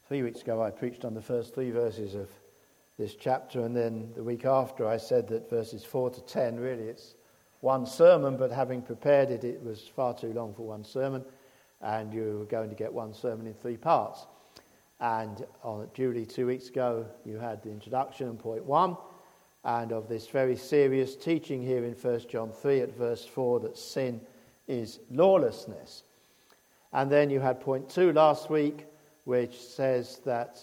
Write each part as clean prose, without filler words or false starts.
3 weeks ago I preached on the first 3 verses of this chapter, and then the week after I said that verses 4 to 10, really it's one sermon, but having prepared it, it was far too long for one sermon, and you were going to get one sermon in 3 parts. And on Julie 2 weeks ago, you had the introduction and point 1, and of this very serious teaching here in 1 John 3 at verse 4 that sin is lawlessness. And then you had point 2 last week, which says that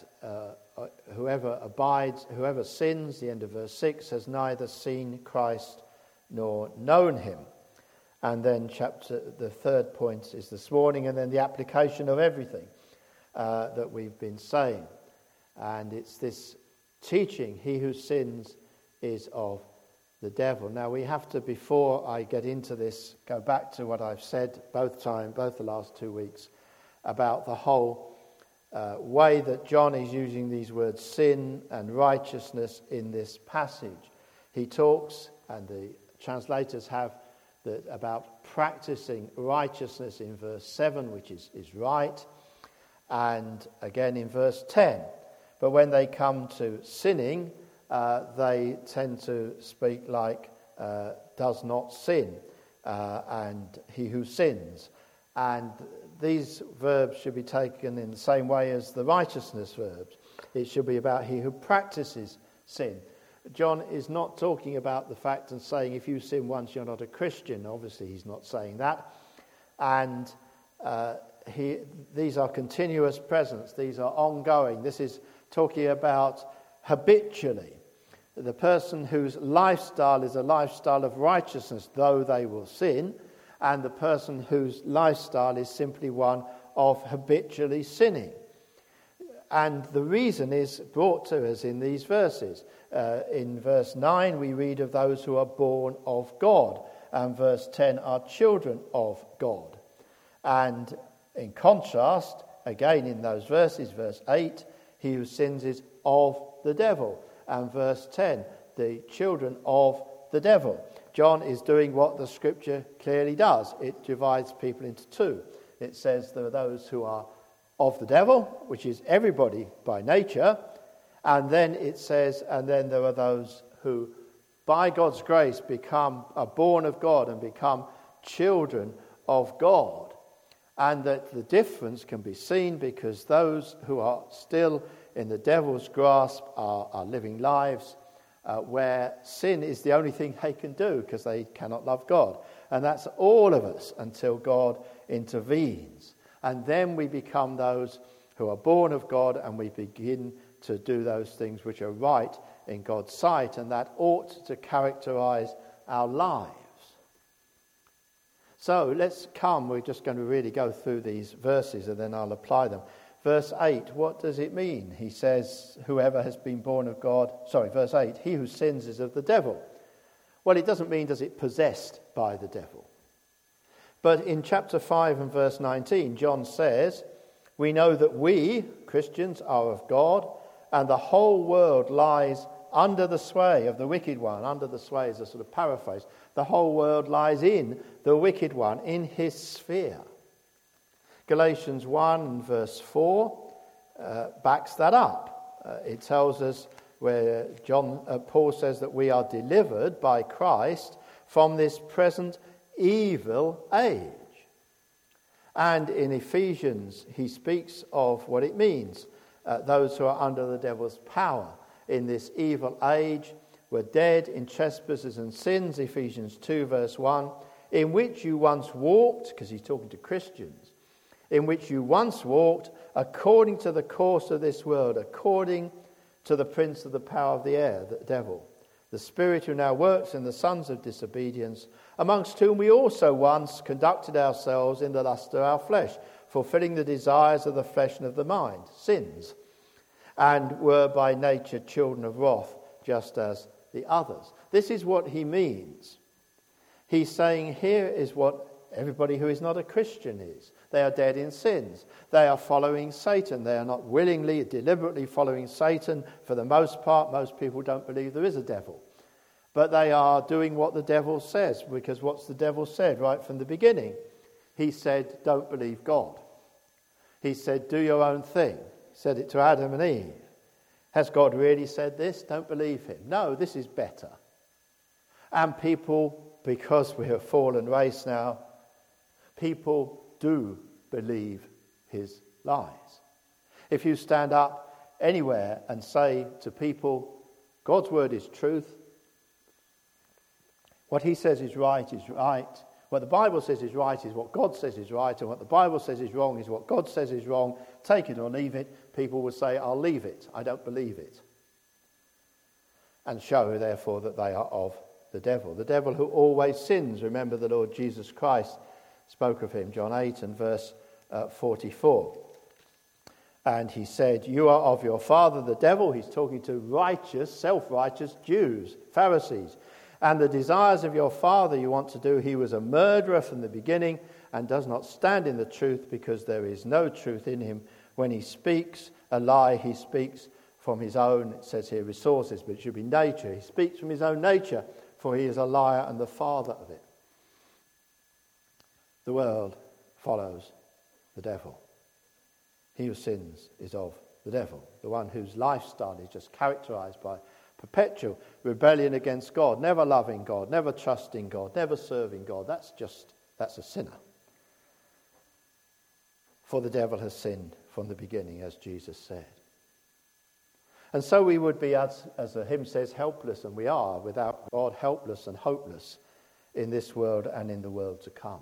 whoever sins, the end of verse 6, has neither seen Christ nor known him. And then the third point is this morning, and then the application of everything that we've been saying. And it's this teaching, he who sins is of the devil. Now we have to, before I get into this, go back to what I've said both the last 2 weeks, about the whole way that John is using these words sin and righteousness in this passage. He talks, and the translators have, about practicing righteousness in verse 7, which is right, and again in verse 10. But when they come to sinning, they tend to speak like does not sin, and he who sins. And these verbs should be taken in the same way as the righteousness verbs. It should be about he who practices sin. John is not talking about the fact and saying if you sin once you're not a Christian. Obviously he's not saying that. And these are continuous presents. These are ongoing. This is talking about habitually. The person whose lifestyle is a lifestyle of righteousness, though they will sin, and the person whose lifestyle is simply one of habitually sinning. And the reason is brought to us in these verses. In verse 9 we read of those who are born of God, and verse 10 are children of God. And in contrast, again in those verses, verse 8, he who sins is of the devil, and verse 10, the children of the devil. John is doing what the scripture clearly does. It divides people into 2. It says there are those who are of the devil, which is everybody by nature, and then it says, and then there are those who by God's grace are born of God and become children of God. And that the difference can be seen because those who are still in the devil's grasp are living lives where sin is the only thing they can do because they cannot love God. And that's all of us until God intervenes. And then we become those who are born of God and we begin to do those things which are right in God's sight, and that ought to characterize our lives. So we're just going to really go through these verses and then I'll apply them. Verse 8, what does it mean? He says, whoever has been born of God, verse 8, he who sins is of the devil. Well, it doesn't mean does it possessed by the devil. But in chapter 5 and verse 19, John says, we know that we, Christians, are of God, and the whole world lies under the sway of the wicked one. Under the sway is a sort of paraphrase. The whole world lies in the wicked one, in his sphere. Galatians 1 and verse 4 backs that up. It tells us where Paul says that we are delivered by Christ from this present evil age. And in Ephesians he speaks of what it means. Those who are under the devil's power in this evil age were dead in trespasses and sins, Ephesians 2 verse 1, in which you once walked, because he's talking to Christians, in which you once walked according to the course of this world, according to the prince of the power of the air, the devil, the spirit who now works in the sons of disobedience, amongst whom we also once conducted ourselves in the lust of our flesh, fulfilling the desires of the flesh and of the mind, sins, and were by nature children of wrath, just as the others. This is what he means. He's saying here is what everybody who is not a Christian is. They are dead in sins. They are following Satan. They are not willingly, deliberately following Satan for the most part. Most people don't believe there is a devil. But they are doing what the devil says, because what's the devil said right from the beginning? He said, don't believe God. He said, do your own thing. said it to Adam and Eve. Has God really said this? Don't believe him. No, this is better. And people, because we're a fallen race now, people do believe his lies. If you stand up anywhere and say to people, God's word is truth, what he says is right is right, what the Bible says is right is what God says is right, and what the Bible says is wrong is what God says is wrong, take it or leave it, people will say, I'll leave it, I don't believe it. And show, therefore, that they are of the devil who always sins. Remember the Lord Jesus Christ spoke of him, John 8 and verse 44. And he said, you are of your father the devil. He's talking to righteous, self-righteous Jews, Pharisees. And the desires of your father you want to do. He was a murderer from the beginning and does not stand in the truth because there is no truth in him. When he speaks a lie, he speaks from his own, it says here, resources, but it should be nature. He speaks from his own nature, for he is a liar and the father of it. The world follows the devil. He who sins is of the devil, the one whose lifestyle is just characterized by perpetual rebellion against God, never loving God, never trusting God, never serving God. That's a sinner. For the devil has sinned from the beginning, as Jesus said. And so we would be, as the hymn says, helpless, and we are, without God, helpless and hopeless in this world and in the world to come.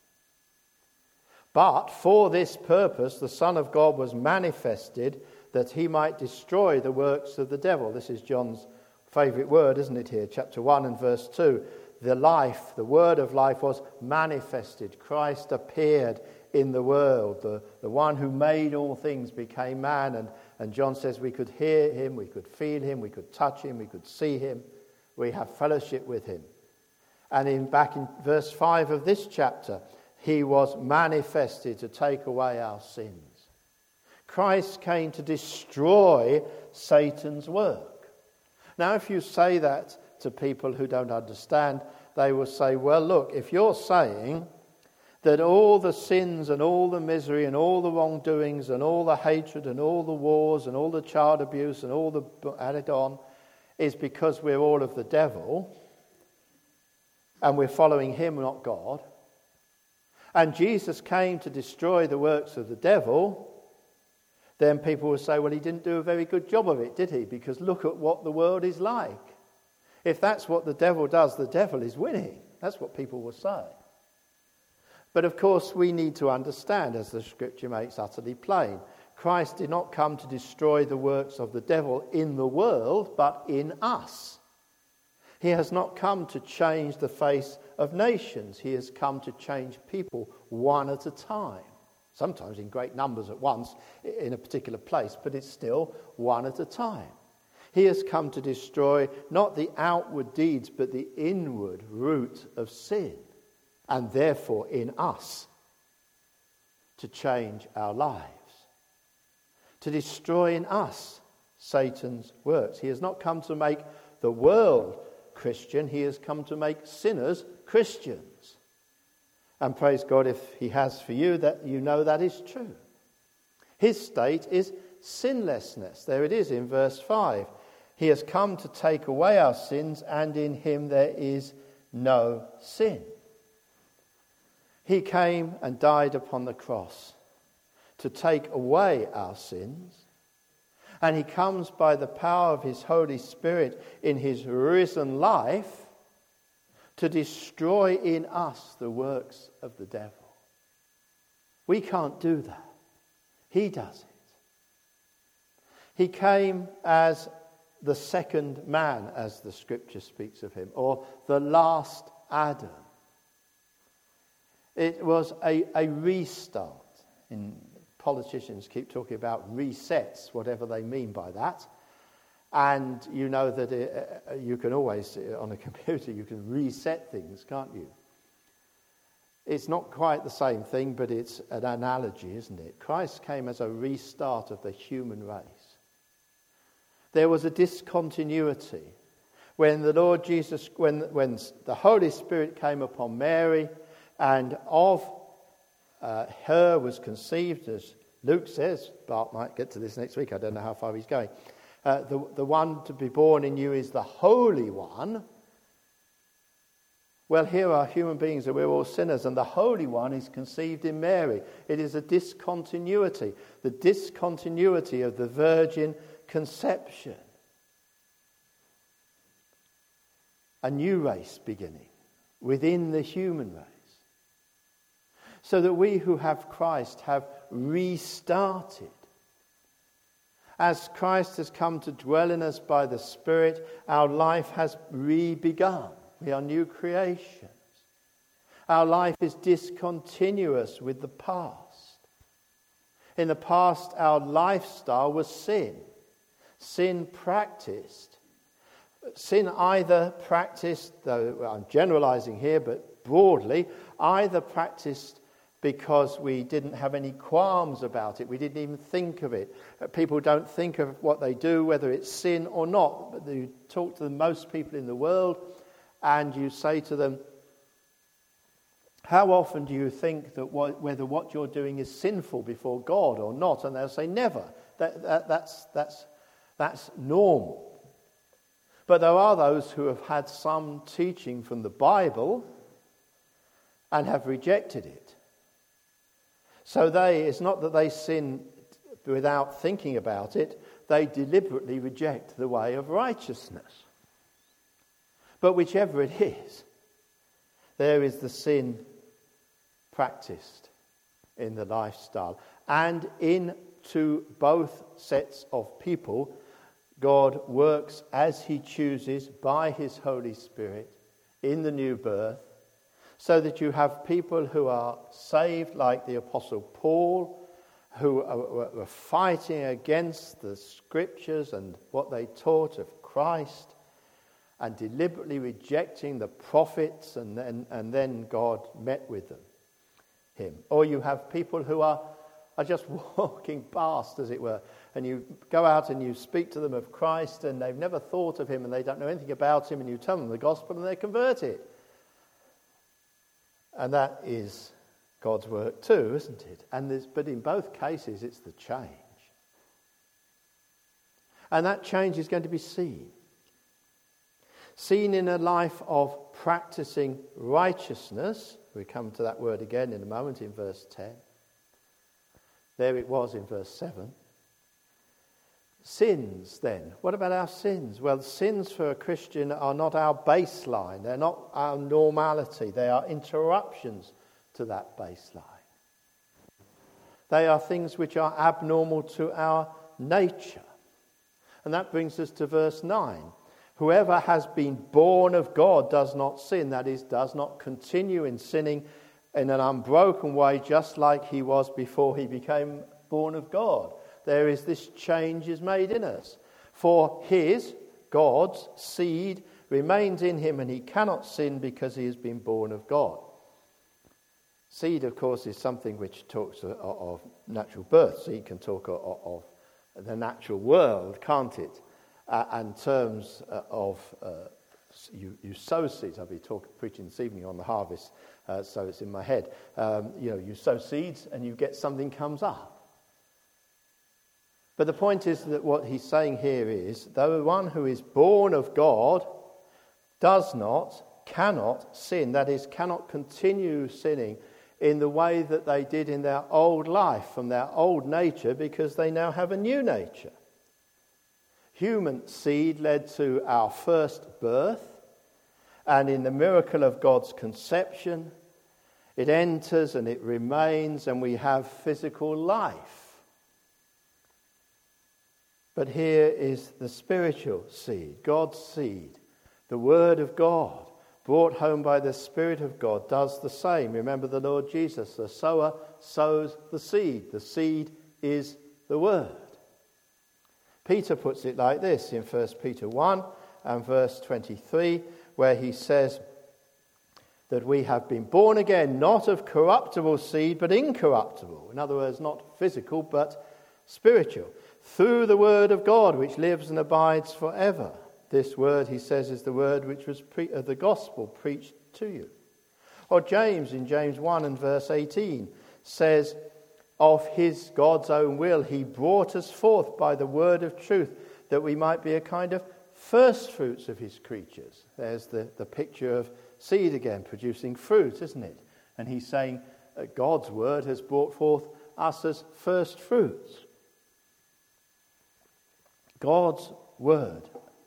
But for this purpose, the Son of God was manifested that he might destroy the works of the devil. This is John's favourite word, isn't it here? Chapter 1 and verse 2. The life, the word of life was manifested. Christ appeared in the world. The one who made all things became man. And John says we could hear him, we could feel him, we could touch him, we could see him. We have fellowship with him. And back in verse 5 of this chapter, he was manifested to take away our sins. Christ came to destroy Satan's work. Now, if you say that to people who don't understand, they will say, well, look, if you're saying that all the sins and all the misery and all the wrongdoings and all the hatred and all the wars and all the child abuse and all the added on is because we're all of the devil and we're following him, not God, and Jesus came to destroy the works of the devil, then people will say, well, he didn't do a very good job of it, did he? Because look at what the world is like. If that's what the devil does, the devil is winning. That's what people will say. But of course, we need to understand, as the scripture makes utterly plain, Christ did not come to destroy the works of the devil in the world, but in us. He has not come to change the face of nations. He has come to change people one at a time. Sometimes in great numbers at once in a particular place, but it's still one at a time. He has come to destroy not the outward deeds, but the inward root of sin, and therefore in us, to change our lives, to destroy in us Satan's works. He has not come to make the world Christian, he has come to make sinners Christians. And praise God if he has for you, that you know that is true. His state is sinlessness. There it is in verse 5. He has come to take away our sins, and in him there is no sin. He came and died upon the cross to take away our sins. And he comes by the power of his Holy Spirit in his risen life to destroy in us the works of the devil. We can't do that. He does it. He came as the second man, as the scripture speaks of him, or the last Adam. It was a restart. Politicians keep talking about resets, whatever they mean by that. And you know that you can always, on a computer, you can reset things, can't you? It's not quite the same thing, but it's an analogy, isn't it? Christ came as a restart of the human race. There was a discontinuity. When the Lord Jesus, when the Holy Spirit came upon Mary, and of her was conceived, as Luke says, Bart might get to this next week, I don't know how far he's going, the one to be born in you is the Holy One. Well, here are human beings, that we're all sinners, and the Holy One is conceived in Mary. It is a discontinuity, the discontinuity of the virgin conception. A new race beginning within the human race. So that we who have Christ have restarted. As Christ has come to dwell in us by the Spirit, our life has re-begun. We are new creations. Our life is discontinuous with the past. In the past, our lifestyle was sin. Sin practiced. Sin either practiced, though I'm generalizing here, but broadly, either practiced because we didn't have any qualms about it. We didn't even think of it. People don't think of what they do, whether it's sin or not. But you talk to most people in the world and you say to them, how often do you think that whether what you're doing is sinful before God or not? And they'll say, never. That's normal. But there are those who have had some teaching from the Bible and have rejected it. So it's not that they sin without thinking about it, they deliberately reject the way of righteousness. But whichever it is, there is the sin practiced in the lifestyle. And into both sets of people, God works as he chooses by his Holy Spirit in the new birth, so that you have people who are saved like the Apostle Paul, who were fighting against the scriptures and what they taught of Christ, and deliberately rejecting the prophets, and then God met with him. Or you have people who are just walking past, as it were, and you go out and you speak to them of Christ, and they've never thought of him and they don't know anything about him, and you tell them the gospel and they're converted. And that is God's work too, isn't it? But in both cases, it's the change. And that change is going to be seen. Seen in a life of practicing righteousness. We come to that word again in a moment in verse 10. There it was in verse 7. Sins then. What about our sins? Well, sins for a Christian are not our baseline. They're not our normality. They are interruptions to that baseline. They are things which are abnormal to our nature. And that brings us to verse 9. Whoever has been born of God does not sin. That is, does not continue in sinning in an unbroken way, just like he was before he became born of God. There is this change is made in us. For God's seed remains in him, and he cannot sin because he has been born of God. Seed, of course, is something which talks of natural birth. Seed can talk of the natural world, can't it? And terms of you sow seeds. I'll be preaching this evening on the harvest, so it's in my head. You sow seeds and you get something comes up. But the point is that what he's saying here is, though the one who is born of God cannot sin, that is, cannot continue sinning in the way that they did in their old life, from their old nature, because they now have a new nature. Human seed led to our first birth, and in the miracle of God's conception, it enters and it remains, and we have physical life. But here is the spiritual seed, God's seed, the Word of God, brought home by the Spirit of God, does the same. Remember the Lord Jesus, the sower sows the seed. The seed is the Word. Peter puts it like this in 1 Peter 1 and verse 23, where he says that we have been born again, not of corruptible seed, but incorruptible. In other words, not physical, but spiritual. Through the word of God, which lives and abides forever. This word, he says, is the word which was the gospel preached to you. Or James, in James 1 and verse 18, says of his, God's own will, he brought us forth by the word of truth, that we might be a kind of first fruits of his creatures. There's the picture of seed again, producing fruit, isn't it? And he's saying God's word has brought forth us as first fruits. God's word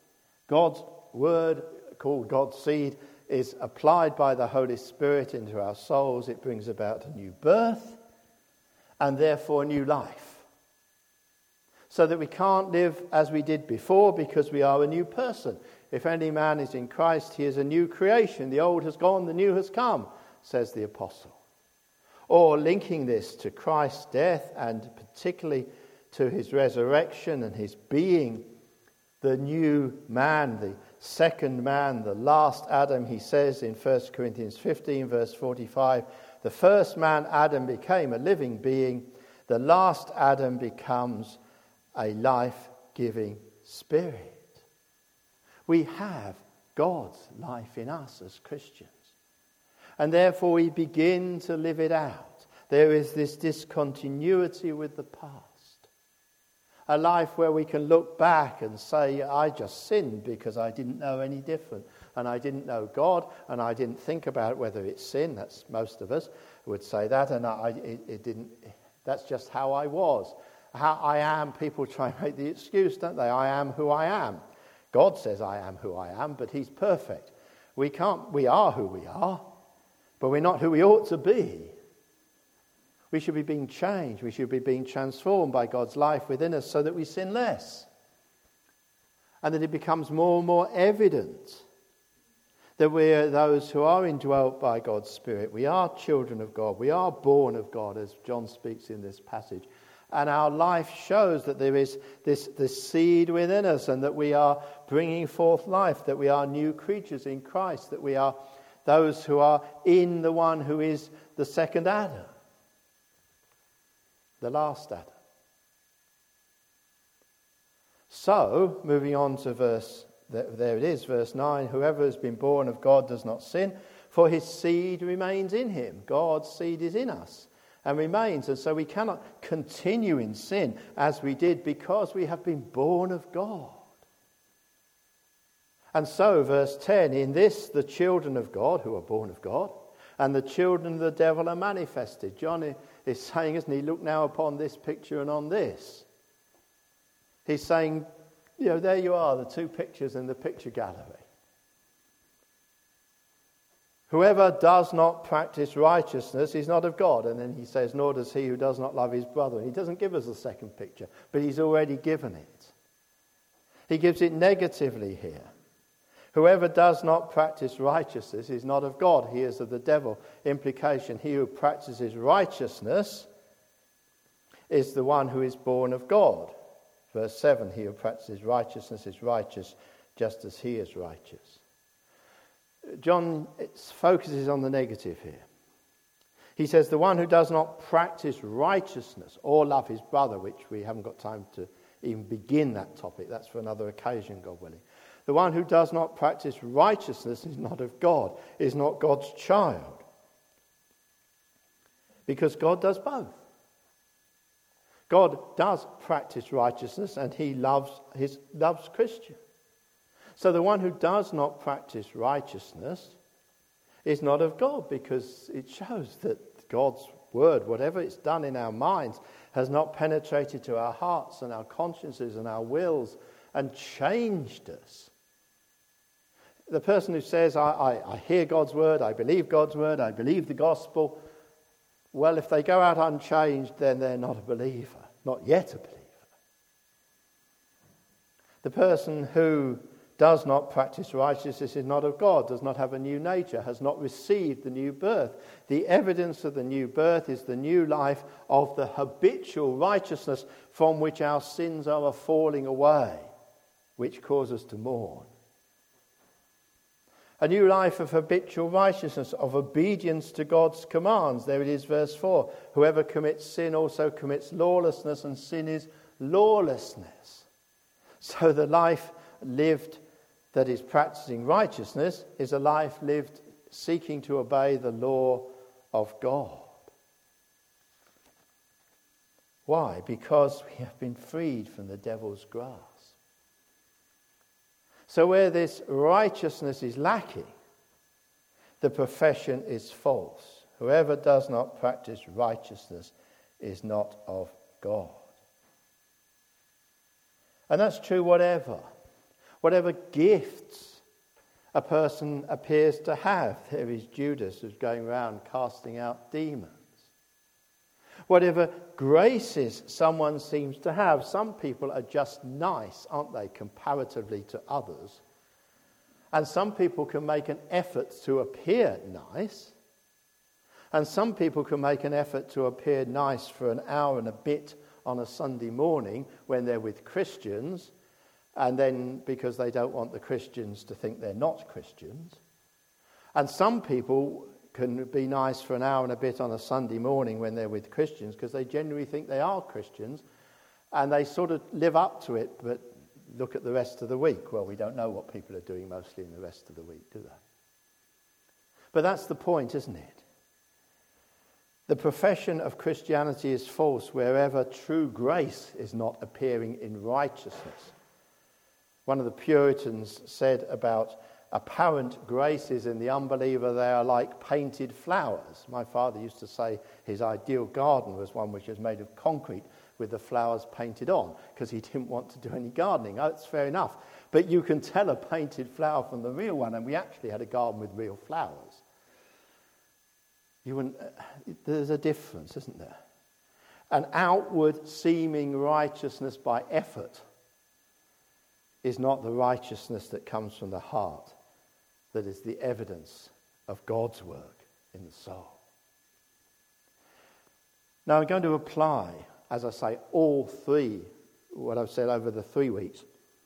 called God's seed, is applied by the Holy Spirit into our souls. It brings about a new birth and therefore a new life. So that we can't live as we did before, because we are a new person. If any man is in Christ, he is a new creation. The old has gone, the new has come, says the apostle. Or linking this to Christ's death, and particularly to his resurrection and his being the new man, the second man, the last Adam, he says in 1 Corinthians 15 verse 45, the first man, Adam, became a living being. The last Adam becomes a life-giving spirit. We have God's life in us as Christians. And therefore we begin to live it out. There is this discontinuity with the past. A life where we can look back and say, I just sinned because I didn't know any different. And I didn't know God, and I didn't think about whether it's sin. That's most of us would say that. And that's just how I was. How I am, people try and make the excuse, don't they? I am who I am. God says I am who I am, but he's perfect. We are who we are, but we're not who we ought to be. We should be being changed. We should be being transformed by God's life within us so that we sin less. And that it becomes more and more evident that we are those who are indwelt by God's Spirit. We are children of God. We are born of God, as John speaks in this passage. And our life shows that there is this seed within us, and that we are bringing forth life, that we are new creatures in Christ, that we are those who are in the one who is the second Adam. The last Adam. So, moving on to verse 9. Whoever has been born of God does not sin, for his seed remains in him. God's seed is in us and remains. And so we cannot continue in sin as we did, because we have been born of God. And so, verse 10, in this the children of God, who are born of God, and the children of the devil are manifested. John is saying, isn't he, look now upon this picture and on this. He's saying, there you are, the two pictures in the picture gallery. Whoever does not practice righteousness is not of God. And then he says, nor does he who does not love his brother. He doesn't give us a second picture, but he's already given it. He gives it negatively here. Whoever does not practice righteousness is not of God. He is of the devil. Implication, he who practices righteousness is the one who is born of God. Verse 7, he who practices righteousness is righteous, just as he is righteous. John focuses on the negative here. He says, the one who does not practice righteousness or love his brother, which we haven't got time to even begin that topic. That's for another occasion, God willing. The one who does not practice righteousness is not of God, is not God's child. Because God does both. God does practice righteousness, and he loves Christians. So the one who does not practice righteousness is not of God, because it shows that God's word, whatever it's done in our minds, has not penetrated to our hearts and our consciences and our wills and changed us. The person who says, I hear God's word, I believe God's word, I believe the gospel, well, if they go out unchanged, then they're not a believer, not yet a believer. The person who does not practice righteousness is not of God, does not have a new nature, has not received the new birth. The evidence of the new birth is the new life of the habitual righteousness from which our sins are a falling away, which cause us to mourn. A new life of habitual righteousness, of obedience to God's commands. There it is, verse 4. Whoever commits sin also commits lawlessness, and sin is lawlessness. So the life lived that is practicing righteousness is a life lived seeking to obey the law of God. Why? Because we have been freed from the devil's grasp. So where this righteousness is lacking, the profession is false. Whoever does not practice righteousness is not of God. And that's true whatever gifts a person appears to have. There is Judas who's going around casting out demons. Whatever graces someone seems to have. Some people are just nice, aren't they, comparatively to others? And some people can make an effort to appear nice. And some people can make an effort to appear nice for an hour and a bit on a Sunday morning when they're with Christians, and then because they don't want the Christians to think they're not Christians. And some people can be nice for an hour and a bit on a Sunday morning when they're with Christians because they genuinely think they are Christians, and they sort of live up to it, but look at the rest of the week. Well, we don't know what people are doing mostly in the rest of the week, do they? But that's the point, isn't it? The profession of Christianity is false wherever true grace is not appearing in righteousness. One of the Puritans said about apparent graces in the unbeliever, they are like painted flowers. My father used to say his ideal garden was one which was made of concrete with the flowers painted on, because he didn't want to do any gardening. Oh, that's fair enough. But you can tell a painted flower from the real one, and we actually had a garden with real flowers. There's a difference, isn't there? An outward seeming righteousness by effort is not the righteousness that comes from the heart, that is the evidence of God's work in the soul. Now I'm going to apply, as I say, all three, what I've said over the 3 weeks.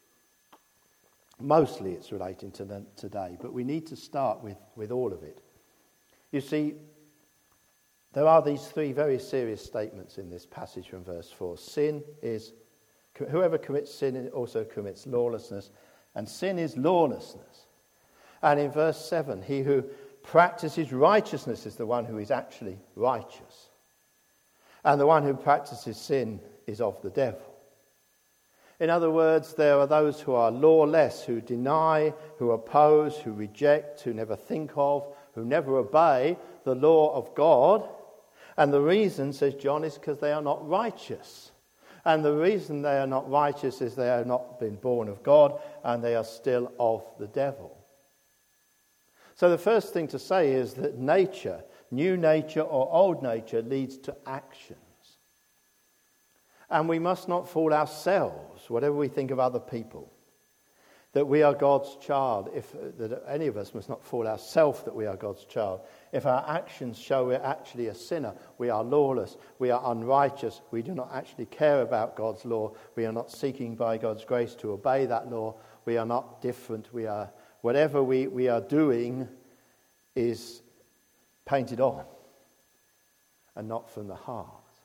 Mostly it's relating to today, but we need to start with all of it. You see, there are these three very serious statements in this passage from verse 4. Whoever commits sin also commits lawlessness, and sin is lawlessness. And in verse 7, he who practices righteousness is the one who is actually righteous. And the one who practices sin is of the devil. In other words, there are those who are lawless, who deny, who oppose, who reject, who never think of, who never obey the law of God. And the reason, says John, is because they are not righteous. And the reason they are not righteous is they have not been born of God, and they are still of the devil. So the first thing to say is that nature, new nature or old nature, leads to actions. And we must not fool ourselves, whatever we think of other people, that we are God's child. That any of us must not fool ourselves that we are God's child. If our actions show we're actually a sinner, we are lawless, we are unrighteous, we do not actually care about God's law, we are not seeking by God's grace to obey that law, we are not different, whatever we are doing is painted on and not from the heart.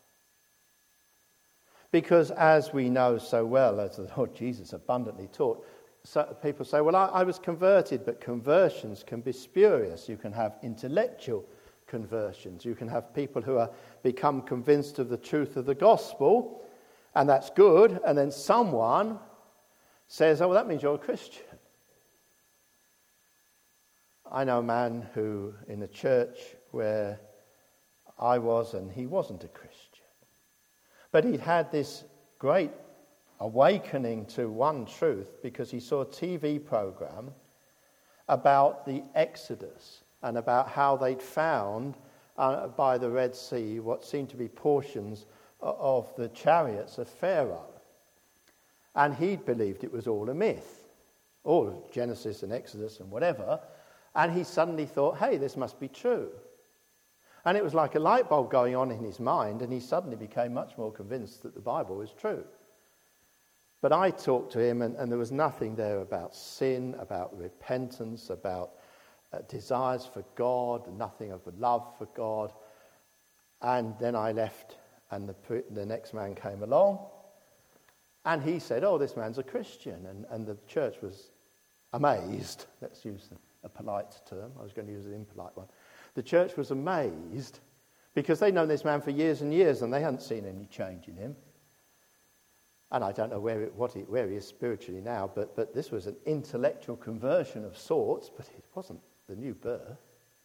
Because as we know so well, as the Lord Jesus abundantly taught, so people say, well, I was converted, but conversions can be spurious. You can have intellectual conversions. You can have people who are become convinced of the truth of the gospel, and that's good, and then someone says, oh, well, that means you're a Christian. I know a man who, in a church where I was, and he wasn't a Christian, but he'd had this great awakening to one truth because he saw a TV program about the Exodus and about how they'd found by the Red Sea what seemed to be portions of the chariots of Pharaoh. And he'd believed it was all a myth, all of Genesis and Exodus and whatever, and he suddenly thought, hey, this must be true. And it was like a light bulb going on in his mind, and he suddenly became much more convinced that the Bible was true. But I talked to him, and there was nothing there about sin, about repentance, about desires for God, nothing of love for God. And then I left, and the next man came along, and he said, oh, this man's a Christian. And the church was amazed. Let's use a polite term. I was going to use an impolite one. The church was amazed Because they'd known this man for years and years and they hadn't seen any change in him. And I don't know where he is spiritually now, but this was an intellectual conversion of sorts, but it wasn't the new birth.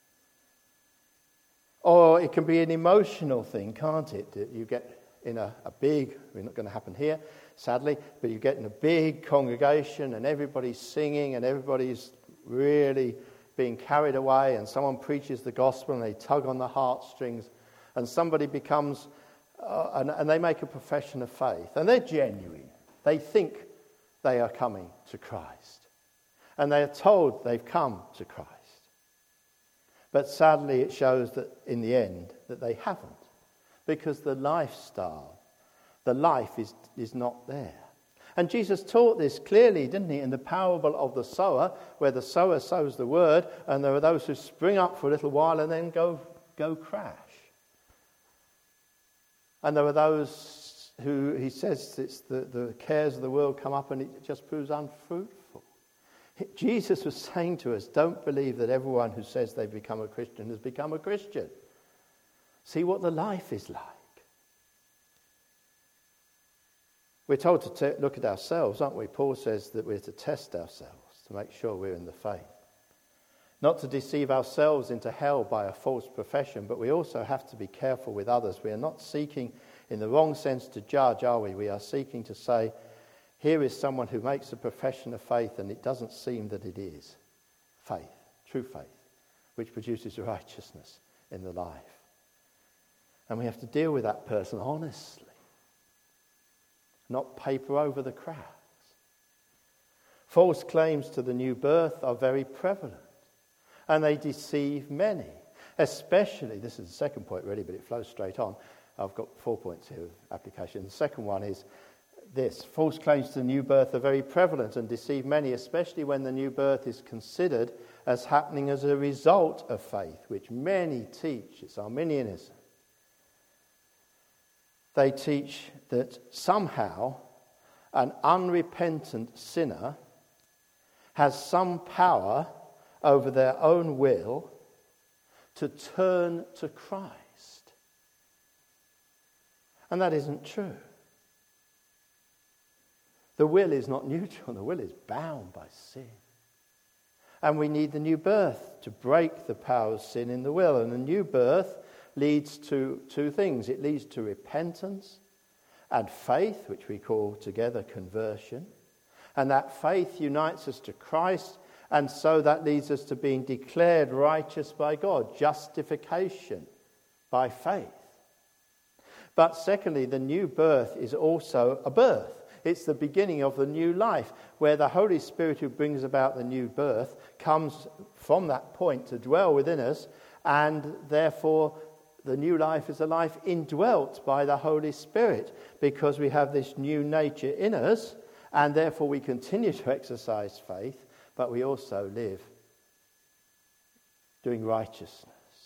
Or it can be an emotional thing, can't it? That you get in a big, we're not going to happen here, sadly, but you get in a big congregation and everybody's singing and everybody's really being carried away, and someone preaches the gospel and they tug on the heartstrings, and somebody becomes, and they make a profession of faith, and they're genuine. They think they are coming to Christ, and they are told they've come to Christ. But sadly, it shows that in the end that they haven't, because the lifestyle, the life is not there. And Jesus taught this clearly, didn't he, in the parable of the sower, where the sower sows the word, and there are those who spring up for a little while and then go crash. And there are those who, he says, it's the cares of the world come up and it just proves unfruitful. Jesus was saying to us, don't believe that everyone who says they've become a Christian has become a Christian. See what the life is like. We're told to look at ourselves, aren't we? Paul says that we're to test ourselves to make sure we're in the faith. Not to deceive ourselves into hell by a false profession, but we also have to be careful with others. We are not seeking in the wrong sense to judge, are we? We are seeking to say, here is someone who makes a profession of faith and it doesn't seem that it is faith, true faith, which produces righteousness in the life. And we have to deal with that person honestly, not paper over the cracks. False claims to the new birth are very prevalent, and they deceive many, especially, this is the second point really, but it flows straight on. I've got 4 points here of application. The second one is this: false claims to the new birth are very prevalent and deceive many, especially when the new birth is considered as happening as a result of faith, which many teach. It's Arminianism. They teach that somehow an unrepentant sinner has some power over their own will to turn to Christ. And that isn't true. The will is not neutral, the will is bound by sin. And we need the new birth to break the power of sin in the will. And the new birth leads to two things. It leads to repentance and faith, which we call together conversion. And that faith unites us to Christ, and so that leads us to being declared righteous by God, justification by faith. But secondly, the new birth is also a birth. It's the beginning of the new life, where the Holy Spirit who brings about the new birth comes from that point to dwell within us, and therefore the new life is a life indwelt by the Holy Spirit, because we have this new nature in us, and therefore we continue to exercise faith, but we also live doing righteousness.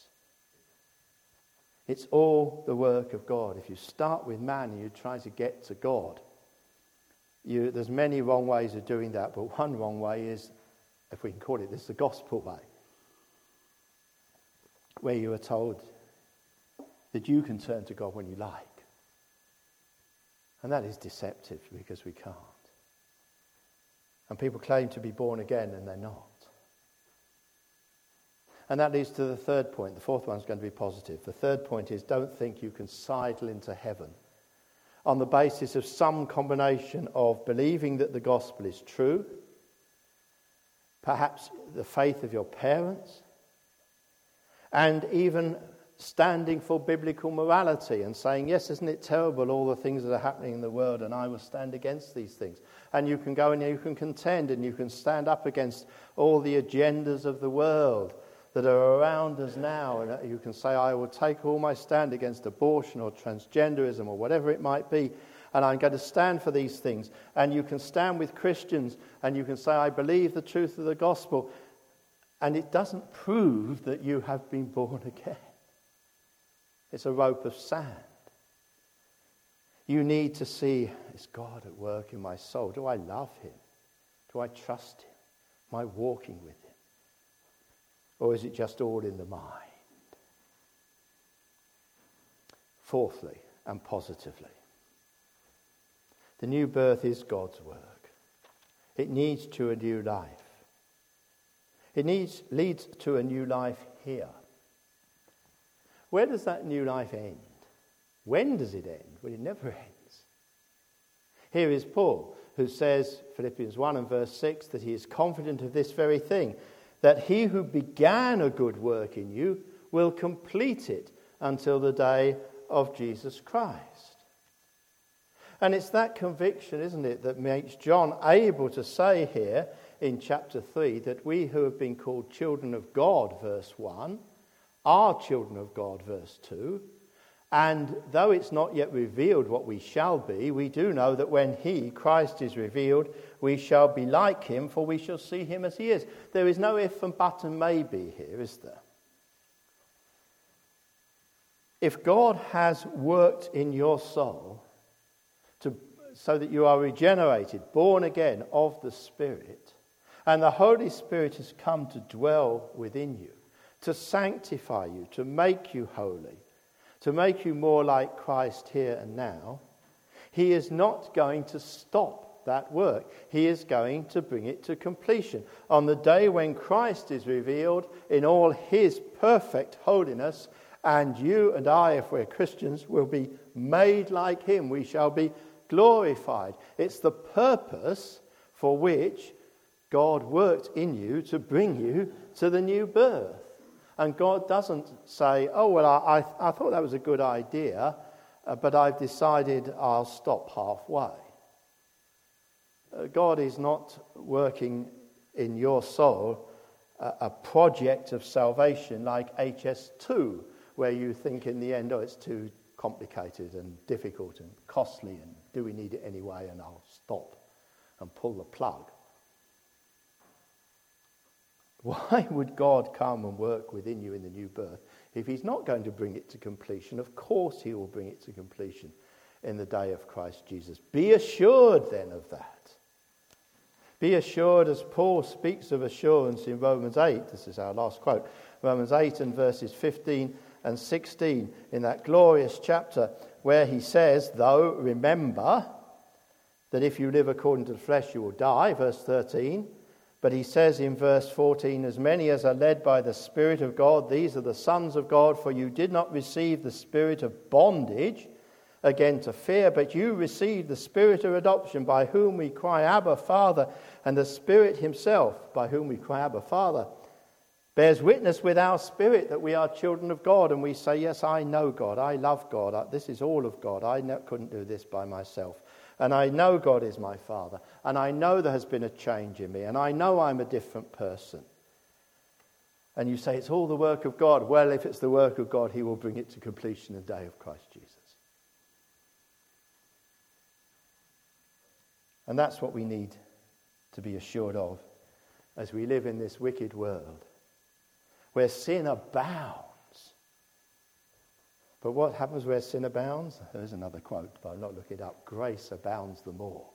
It's all the work of God. If you start with man and you try to get to God, there's many wrong ways of doing that, but one wrong way is, if we can call it this, the gospel way, where you are told that you can turn to God when you like. And that is deceptive, because we can't. And people claim to be born again and they're not. And that leads to the third point. The fourth one's going to be positive. The third point is, don't think you can sidle into heaven on the basis of some combination of believing that the gospel is true, perhaps the faith of your parents, and even standing for biblical morality and saying, yes, isn't it terrible, all the things that are happening in the world, and I will stand against these things. And you can go and you can contend and you can stand up against all the agendas of the world that are around us now, and you can say, I will take all my stand against abortion or transgenderism or whatever it might be, and I'm going to stand for these things. And you can stand with Christians and you can say, I believe the truth of the gospel, and it doesn't prove that you have been born again. It's a rope of sand. You need to see, is God at work in my soul? Do I love him? Do I trust him? Am I walking with him? Or is it just all in the mind? Fourthly and positively, the new birth is God's work. It leads to a new life. It leads to a new life here. Where does that new life end? When does it end? Well, it never ends. Here is Paul, who says, Philippians 1 and verse 6, that he is confident of this very thing, that he who began a good work in you will complete it until the day of Jesus Christ. And it's that conviction, isn't it, that makes John able to say here in chapter 3 that we who have been called children of God, verse 1, are children of God, verse 2. And though it's not yet revealed what we shall be, we do know that when he, Christ, is revealed, we shall be like him, for we shall see him as he is. There is no if and but and maybe here, is there? If God has worked in your soul so that you are regenerated, born again of the Spirit, and the Holy Spirit has come to dwell within you, to sanctify you, to make you holy, to make you more like Christ here and now, he is not going to stop that work. He is going to bring it to completion. On the day when Christ is revealed in all his perfect holiness, and you and I, if we're Christians, will be made like him. We shall be glorified. It's the purpose for which God worked in you to bring you to the new birth. And God doesn't say, oh, well, I thought that was a good idea, but I've decided I'll stop halfway. God is not working in your soul a project of salvation like HS2, where you think in the end, oh, it's too complicated and difficult and costly, and do we need it anyway, and I'll stop and pull the plug. Why would God come and work within you in the new birth if he's not going to bring it to completion? Of course he will bring it to completion in the day of Christ Jesus. Be assured then of that. Be assured, as Paul speaks of assurance in Romans 8. This is our last quote. Romans 8 and verses 15 and 16 in that glorious chapter where he says, though remember that if you live according to the flesh you will die, verse 13. But he says in verse 14, as many as are led by the Spirit of God, these are the sons of God, for you did not receive the spirit of bondage again to fear, but you received the Spirit of adoption, by whom we cry, Abba, Father, and the Spirit himself, by whom we cry, Abba, Father, bears witness with our spirit that we are children of God, and we say, yes, I know God, I love God, this is all of God, couldn't do this by myself. And I know God is my Father, and I know there has been a change in me, and I know I'm a different person. And you say, it's all the work of God. Well, if it's the work of God, he will bring it to completion in the day of Christ Jesus. And that's what we need to be assured of as we live in this wicked world, where sin abounds. But what happens where sin abounds? There's another quote, but I'll not look it up. Grace abounds the more.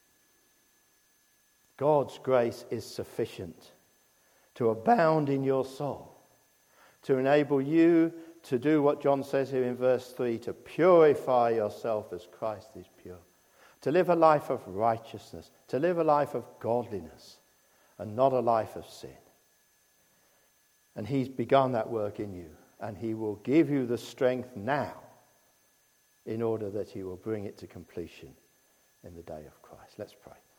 God's grace is sufficient to abound in your soul, to enable you to do what John says here in verse 3, to purify yourself as Christ is pure, to live a life of righteousness, to live a life of godliness, and not a life of sin. And he's begun that work in you. And he will give you the strength now in order that he will bring it to completion in the day of Christ. Let's pray.